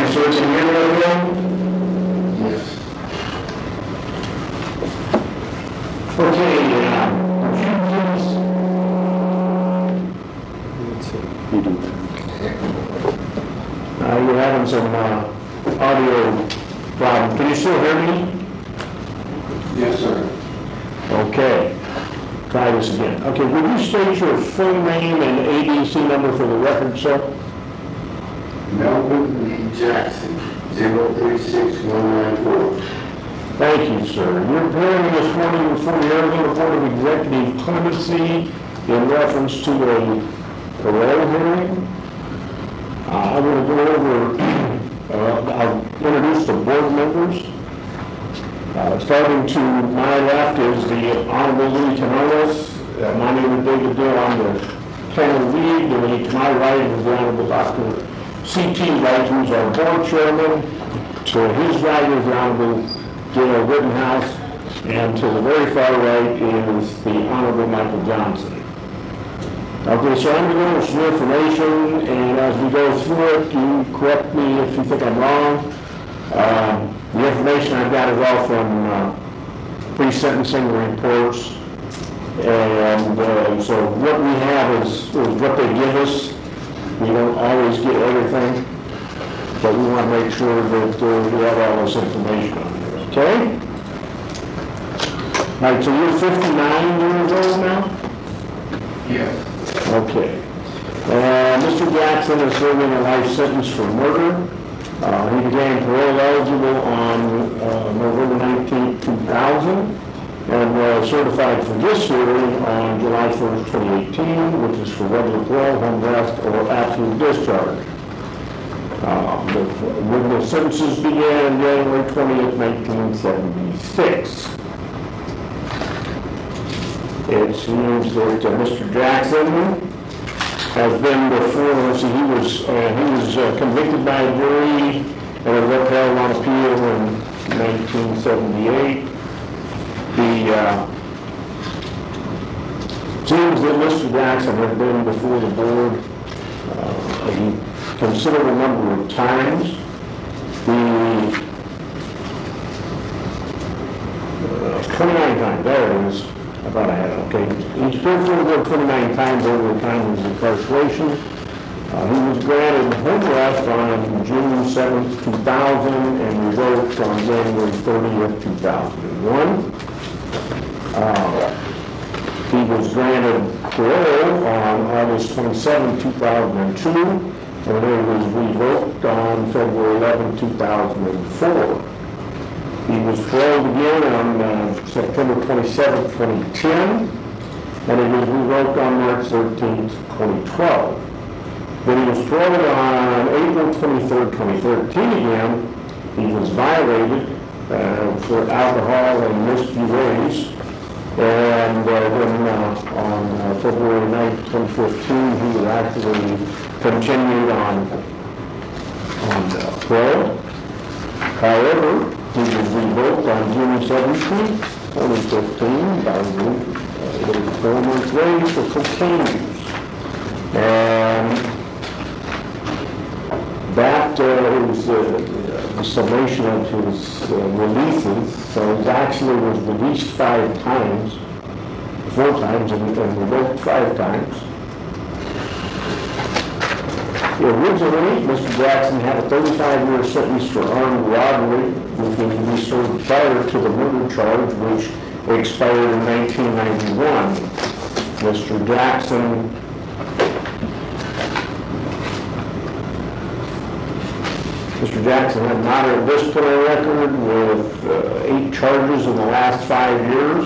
sir, can you hear me okay? Yes. Okay, you do. You're having some audio problem. Can you still hear me? Yes, sir. Okay. Try this again. Okay, would you state your full name and ADC number for the record, sir? Melvin Lee Jackson, 036194. Thank you, sir. You're appearing this morning before the Arizona Board of Executive Clemency in reference to a parole hearing. I want to go over, I'll introduce the board members. Starting to my left is the Honorable Louis Canales. My name is David Dill. I'm the panel lead. And to my right is the Honorable Dr. C.T. Wright, who's our board chairman. To his right is the Honorable Gail Rittenhouse. And to the very far right is the Honorable Michael Johnson. Okay, so I'm going to go over some information, and as we go through it, you correct me if you think I'm wrong. The information I've got is all from pre-sentencing reports, and so what we have is what they give us. We don't always get everything, but we want to make sure that we have all this information on there, okay? All right, so you're 59 years old now? Yes. Okay. Mr. Jackson is serving a life sentence for murder. He became parole eligible on November 19, 2000, and was certified for this hearing on July 1st, 2018, which is for regular parole, home arrest, or absolute discharge. The sentences began January 20th, 1976. It seems that Mr. Jackson has been before us. He was convicted by a jury and was upheld on appeal in 1978. Seems that Mr. Jackson has been before the board a considerable number of times. 29 times, there it is. I thought I had it, okay. He's been before the board 29 times over the time of his incarceration. He was granted home arrest on June 7th, 2000 and revoked on January 30th, 2001. He was granted parole on August 27, 2002, and it was revoked on February 11, 2004. He was paroled again on September 27, 2010, and it was revoked on March 13, 2012. Then he was paroled on April 23, 2013 again. He was violated for alcohol and risky ways. And then on February 9, 2015, he was actually continued on parole. However, he was revoked on June 17, 2015 by 4 months wage for cocaine use. And that is the summation of his releases. So he actually was released 4 times, and revoked 5 times. Originally, Mr. Jackson had a 35-year sentence for armed robbery, which was to be served prior to the murder charge, which expired in 1991. Mr. Jackson had a moderate disciplinary record with 8 charges in the last 5 years,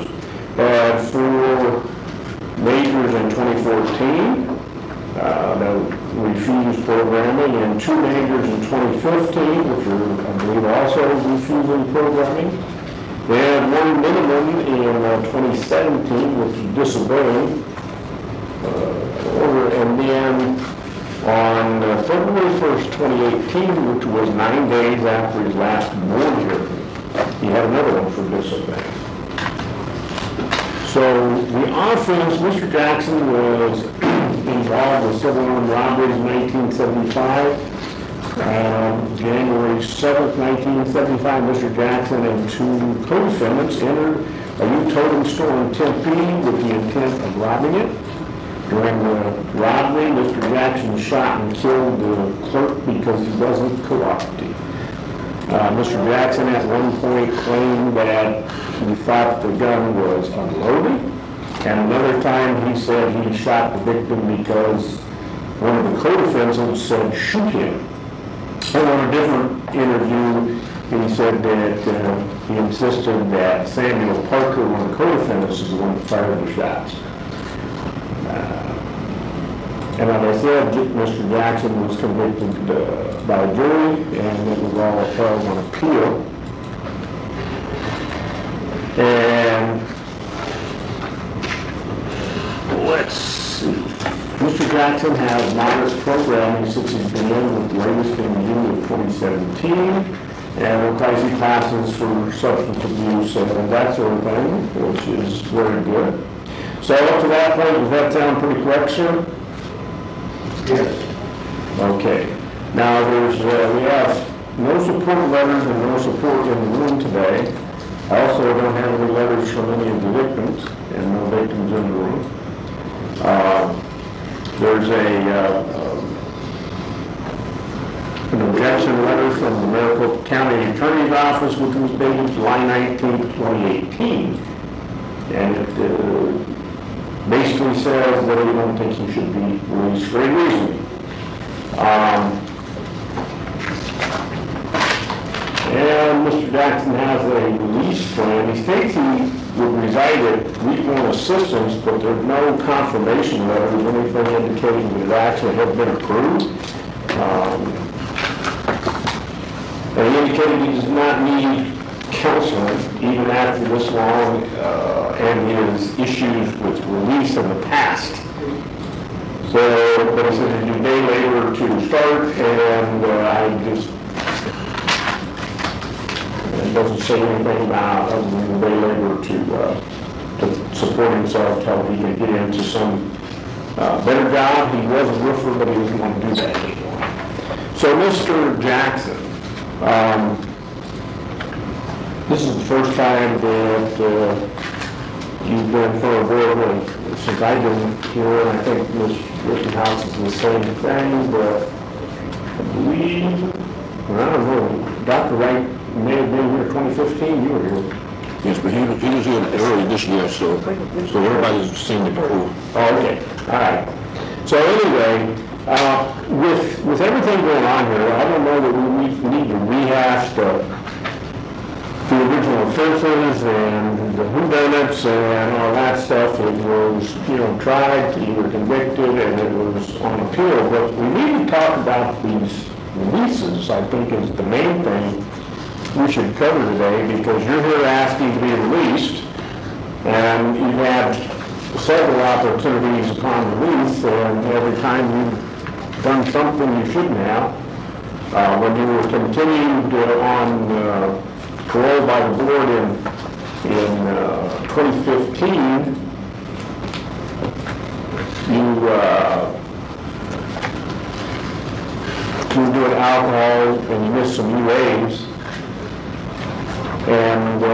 4 majors in 2014. That refused programming, and 2 majors in 2015, which were, I believe, also refusing programming. They had 1 minimum in 2017, which was disobeying order, and then on February 1st, 2018, which was 9 days after his last board hearing, he had another one for disobeying. So the offense, Mr. Jackson was involved with several armed robberies in 1975, January 7th, 1975, Mr. Jackson and two co-defendants entered a U-toting store in Tempe with the intent of robbing it. During the robbery, Mr. Jackson shot and killed the clerk because he wasn't cooperative. Mr. Jackson at one point claimed that he thought the gun was unloaded, and another time he said he shot the victim because one of the co-defendants said shoot him. And on a different interview, he said that he insisted that Samuel Parker, one of the co-defendants, is the one that fired the shots. And as I said, Mr. Jackson was convicted by a jury, and it was all held on appeal. And let's see. Mr. Jackson has modest programming since he's been in with the latest in June of 2017, and crisis classes for substance abuse and that sort of thing, which is very good. So up to that point, does that sound pretty correct, sir? Yes. Okay. Now we have no support letters and no support in the room today. I also don't have any letters from any of the victims, and no victims in the room. There's an objection letter from the Maricopa County Attorney's Office, which was dated July 19, 2018, and it basically says that they don't think he should be released for any reason. And Mr. Jackson has a release plan. He states he would reside at Route 1 Assistance, but there's no confirmation letters, anything indicating that it actually had been approved. And he indicated he does not need counseling even after this long and his issues with release in the past. So, but he said it's a day later to start, and I just, it doesn't say anything about other than the day later to support himself till he can get into some better job. He was a roofer, but he doesn't want to do that anymore. So, Mr. Jackson, this is the first time that you've been for a board since I've been here, and I think Ms. Rittenhouse is the same thing, but I believe, well, I don't know, Dr. Wright may have been here 2015, you were here. Yes, but he was here early this year, so everybody's seen it before. Oh, okay, all right. So anyway, with everything going on here, I don't know that we need to rehash the original offenses and the whodunits and all that stuff. It was, tried, you were convicted, and it was on appeal. But we need to talk about these releases, I think, is the main thing we should cover today, because you're here asking to be released, and you've had several opportunities upon release, and every time you've done something you shouldn't have. When you were continued on parole by the board in 2015, you were doing alcohol and you missed some UAs, and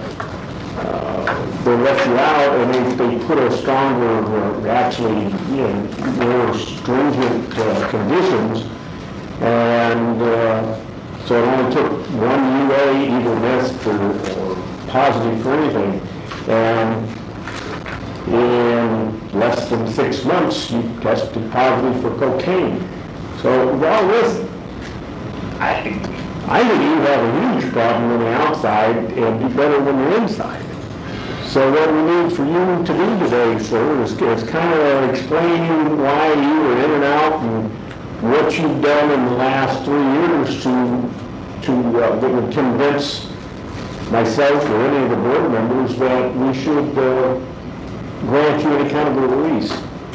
they left you out, and they put a stronger, actually, more stringent conditions, and so it only took one UA, either missed or positive for anything, and in less than 6 months, you tested positive for cocaine. So with all this, I think you have a huge problem on the outside and do better when you're inside. So what we need for you to do today, sir, is kind of explain why you were in and out and what you've done in the last 3 years that would convince myself or any of the board members that we should grant you any kind of a release.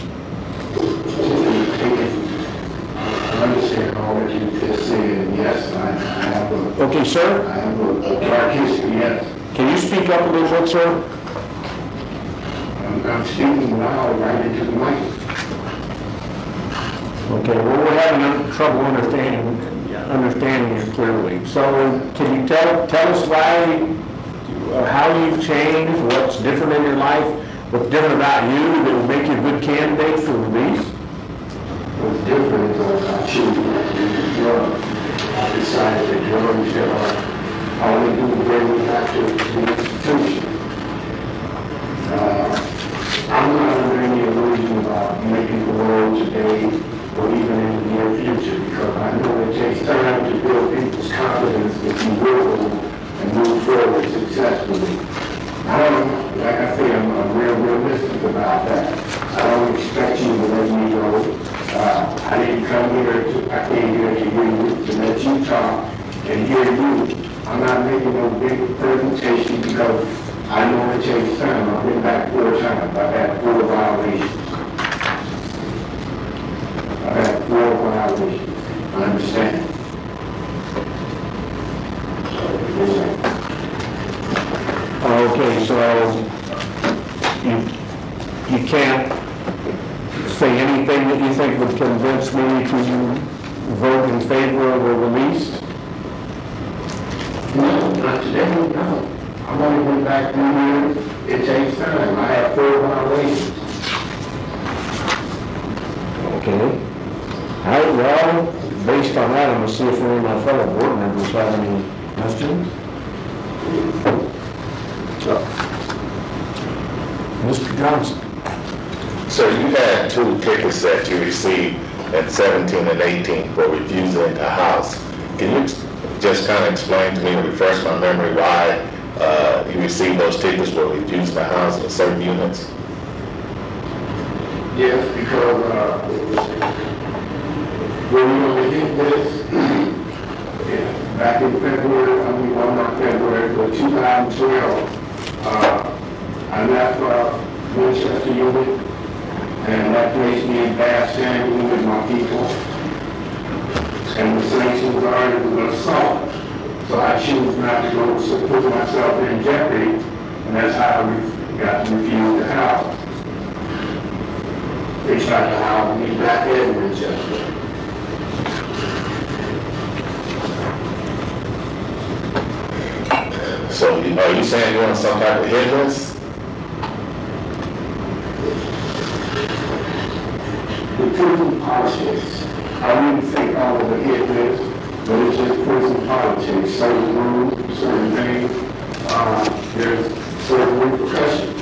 I understand all that you just said, yes, I have a... Okay, sir? I have a dark history, yes. Can you speak up a little bit, sir? I'm speaking now right into the mic. Okay, well, we're having trouble understanding you clearly. So can you tell us why, how you've changed, what's different in your life, what's different about you that would make you a good candidate for release? What's different is I choose drugs. I decided that drugs are only do bring me back to the institution. I'm not under any illusion about making the world today or even in the near future, because I know it takes time to build people's confidence if you will and move forward successfully. Like I say, I'm real realistic about that. I don't expect you to let me go. I didn't come here I came here to you, to let you talk and hear you. I'm not making no big presentation because I know it takes time. I've been back 4 times. I've had 4 violations. I've had 4 violations. I understand. Okay, so you can't say anything that you think would convince me to vote in favor of a release? No, not today, no. I'm only went back 3 years. It takes time. I have 4 violations. Okay. All right, well, based on that, I'm going to see if any of my fellow board members have any questions. Mr. Johnson. So you had 2 tickets that you received at 17 and 18 for refusing a house. Can you just kind of explain to me, refresh my memory, why you received those tickets for refusing a house in certain units? Yes, because when we were in this, back in February, not February, but 2012, I left Winchester unit, and that placed me in bad standing with my people. And the sanctions are it was an assault. So I choose not to go put myself in jeopardy, and that's how I got to refuse the house. They tried to house me back in Winchester. So are you saying you're on some type of hit list? The prison politics, I wouldn't think all of the hit list, but it's just prison politics. Certain rules, certain things, there's certain repercussions.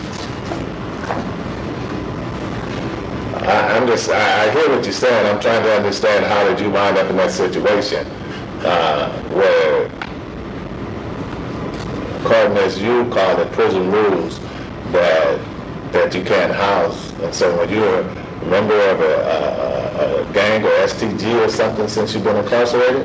I hear what you're saying. I'm trying to understand how did you wind up in that situation where, according as you call it, prison rules that you can't house. And so when you're a member of a gang or STG or something since you've been incarcerated?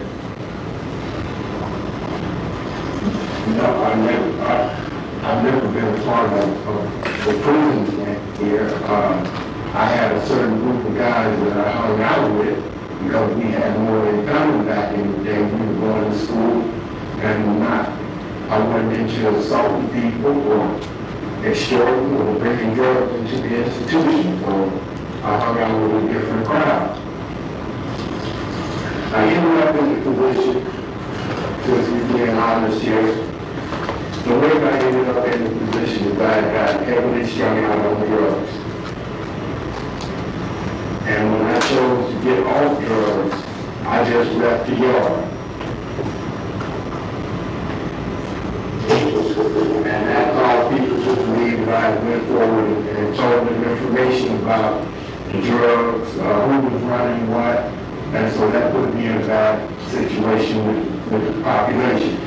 No, I've never been a part of the prison here. I had a certain group of guys that I hung out with because we had more in common back in the day. We were going to school and I went into assaulting people or extorting or bringing drugs into the institution. So I hung out with a different crowd. I ended up in the position, since we're being honest here, the way I ended up in the position is I got heavily strung out on drugs. And when I chose to get off drugs, I just left the yard. And that caused people to believe that I went forward and told them information about the drugs, who was running what, and so that put me in a bad situation with the population.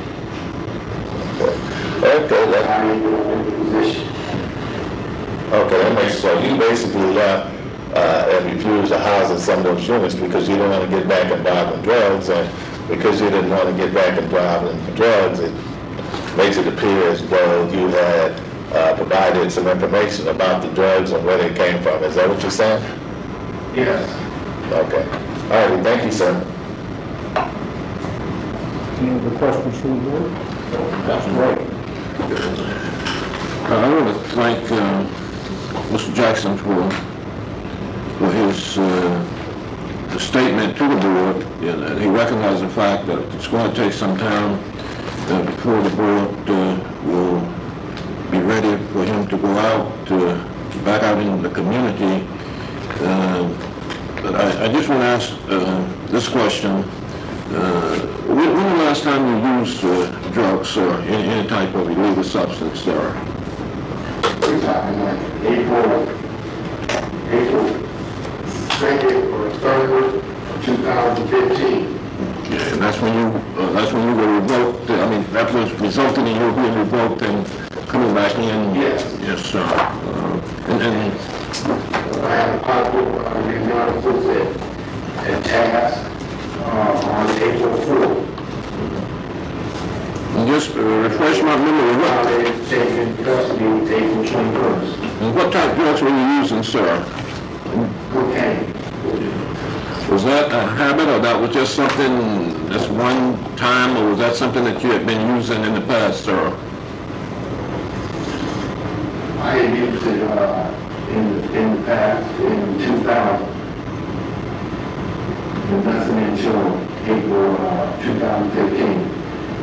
Okay, I ended up in the position. okay, that makes sense. You basically left and refused to house in some of those units because you didn't want to get back involved in drugs, and because you didn't want to get back involved in drugs, it makes it appear as though you had provided some information about the drugs and where they came from. Is that what you're saying? Yes. Okay. All right, thank you, sir. Any other questions from the board? That's great. I want to thank Mr. Jackson for his statement to the board, and he recognized the fact that it's going to take some time before the board will be ready for him to go out, back out into the community. But I just want to ask this question. When was the last time you used drugs or any type of illegal substance, sir? We're talking like April 2nd or 3rd of 2015. Yeah, and that's when you were revoked. I mean, that was resulting in you being revoked and coming back in. Yes. Yes, sir. And I had a possible analysis and task on April 4th. and just refresh my memory. Now they're taking custody April 21st. What type of drugs were you using, sir? Cocaine. Was that a habit, or that was just something, just one time, or was that something that you had been using in the past, sir? I had used it in the past, in 2000. And nothing until April 2015.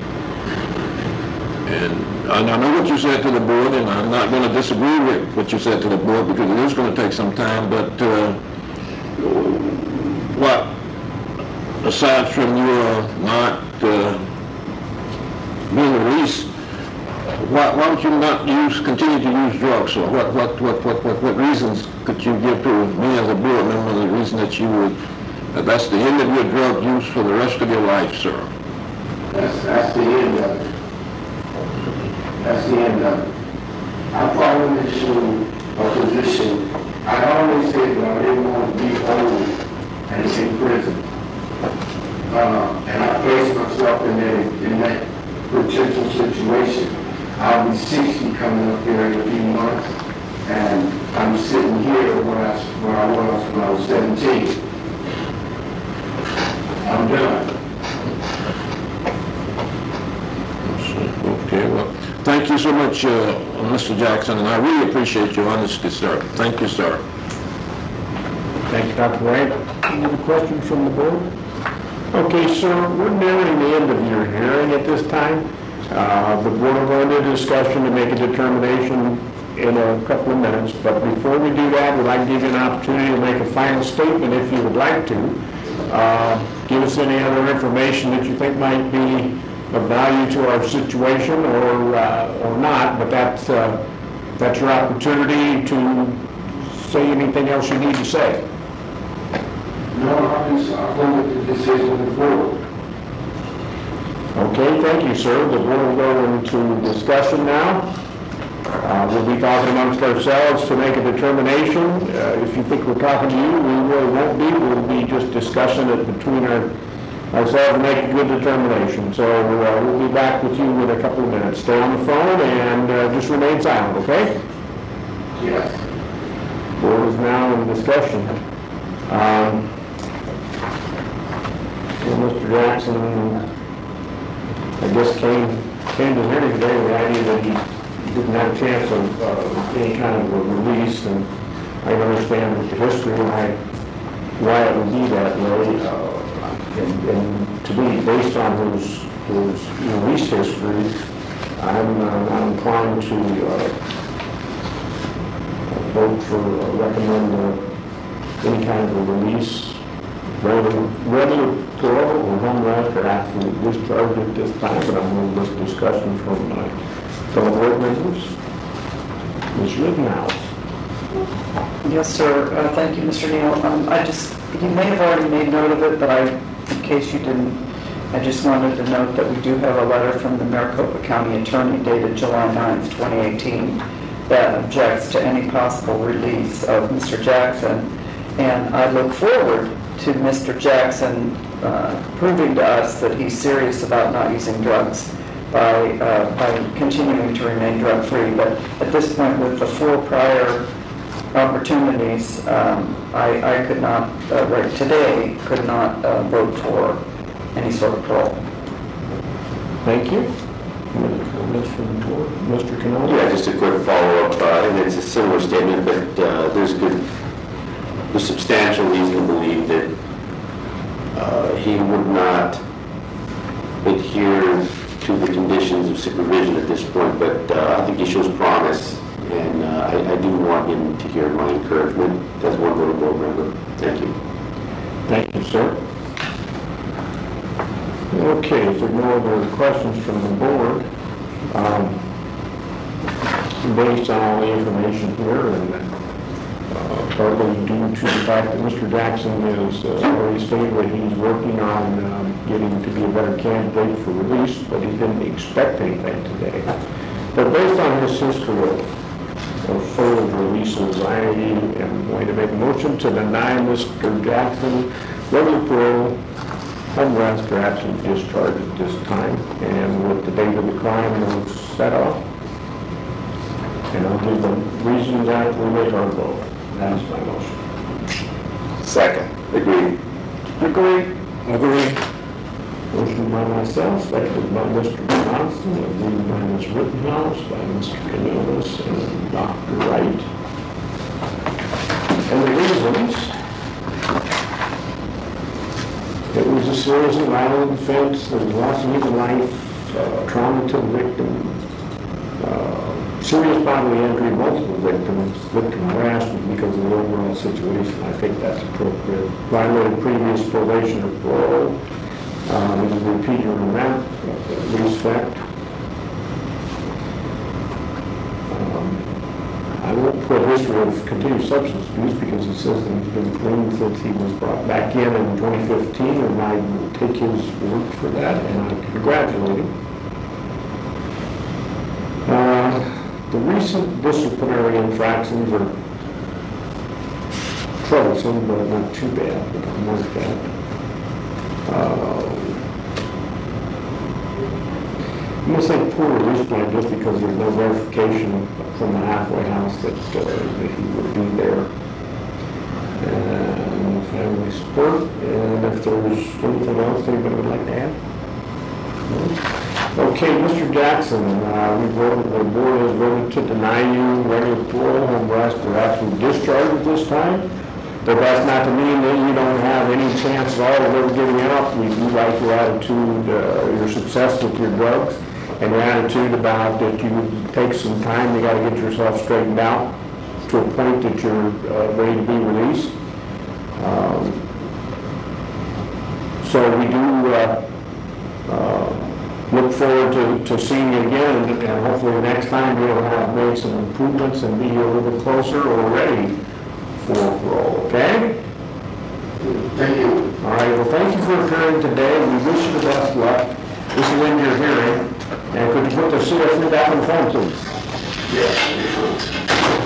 And I know what you said to the board, and I'm not going to disagree with what you said to the board, because it is going to take some time, but what, aside from your not being released, why would you not continue to use drugs? Or what reasons could you give to me as a board member, the reason that you would, that's the end of your drug use for the rest of your life, sir? That's the end of it. That's the end of it. I followed into a position. I always said that I didn't want to be old and in prison. And I placed myself in that potential situation. I'll be 60 coming up here in a few months, and I'm sitting here where I was when I was 17. I'm done. Okay, well, thank you so much, Mr. Jackson, and I really appreciate your honesty, sir. Thank you, sir. Thank you, Dr. Wright. Any other questions from the board? Okay, sir, we're nearing the end of your hearing at this time. The board will go into discussion to make a determination in a couple of minutes, but before we do that, we'd like to give you an opportunity to make a final statement if you would like to. Give us any other information that you think might be of value to our situation or not, but that's your opportunity to say anything else you need to say. No, I'll go with the decision of the board. Okay, thank you, sir. The board will go into discussion now. We'll be talking amongst ourselves to make a determination. If you think we're talking to you, we really won't be. We'll be just discussing it between ourselves and make a good determination. So we'll be back with you in a couple of minutes. Stay on the phone and just remain silent, okay? Yes. Board is now in discussion. Mr. Jackson, I guess came to hearing today with the idea that he didn't have a chance of any kind of a release, and I understand the history and why it would be that way. And to me, based on his release history, I'm inclined to vote for recommend any kind of a release, regular parole or home rest or absolute discharge at this time, but I'm going to list discussion from my fellow board members. Ms. Rittenhouse. Yes, sir. Thank you, Mr. Neal. You may have already made note of it, but in case you didn't, I just wanted to note that we do have a letter from the Maricopa County Attorney dated July 9th, 2018, that objects to any possible release of Mr. Jackson. And I look forward to Mr. Jackson proving to us that he's serious about not using drugs by continuing to remain drug-free. But at this point, with the 4 prior opportunities, I could not, right today, could not vote for any sort of parole. Thank you. Mr. Canoli? Yeah, just a quick follow-up, and it's a similar statement, but there's substantial reason to believe that he would not adhere to the conditions of supervision at this point, but I think he shows promise, and I do want him to hear my encouragement as one little board member. Thank you. Thank you, sir. Okay, if there are no other questions from the board, based on all the information here and partly due to the fact that Mr. Jackson has already stated that he's working on getting to be a better candidate for release, but he didn't expect anything today. But based on his history of failed releases, I am going to make a motion to deny Mr. Jackson regular parole, home arrest, or absolute discharge at this time, and with the date of the crime was set off. And I'll give the reasons that we make our vote. That is my motion. Second. Agreed. Agree. Motion by myself, seconded by Mr. Johnston, agreed by Ms. Rittenhouse, by Mr. Canales, and Dr. Wright. And the reasons: it was a serious and violent offense, there was loss of human life, trauma to the victim, serious bodily injury, multiple victims, victim harassment because of the overall situation. I think that's appropriate. Violated previous probation or parole. It was repeated in that respect. I won't put history of continued substance abuse because it says that he's been clean since he was brought back in 2015, and I will take his word for that, and I congratulate him. The recent disciplinary infractions are troublesome, but not too bad, but I'm like that. I'm going to say poor release plan just because there's no verification from the halfway house that he would be there. And family support, and if there's anything else anybody would like to add? No? Okay, Mr. Jackson, the board has voted to deny you regular parole, home arrest, or absolute discharge at this time. But that's not to mean that you don't have any chance at all of ever giving up. We do like your attitude, your success with your drugs, and your attitude about that you take some time, you got to get yourself straightened out to a point that you're ready to be released. So we do look forward to seeing you again, and hopefully next time you'll have made some improvements and be a little bit closer or ready for parole, okay? Thank you. All right, well, thank you for appearing today. We wish you the best luck. This will end your hearing. And could you put the CFP back on the phone, please? Yes.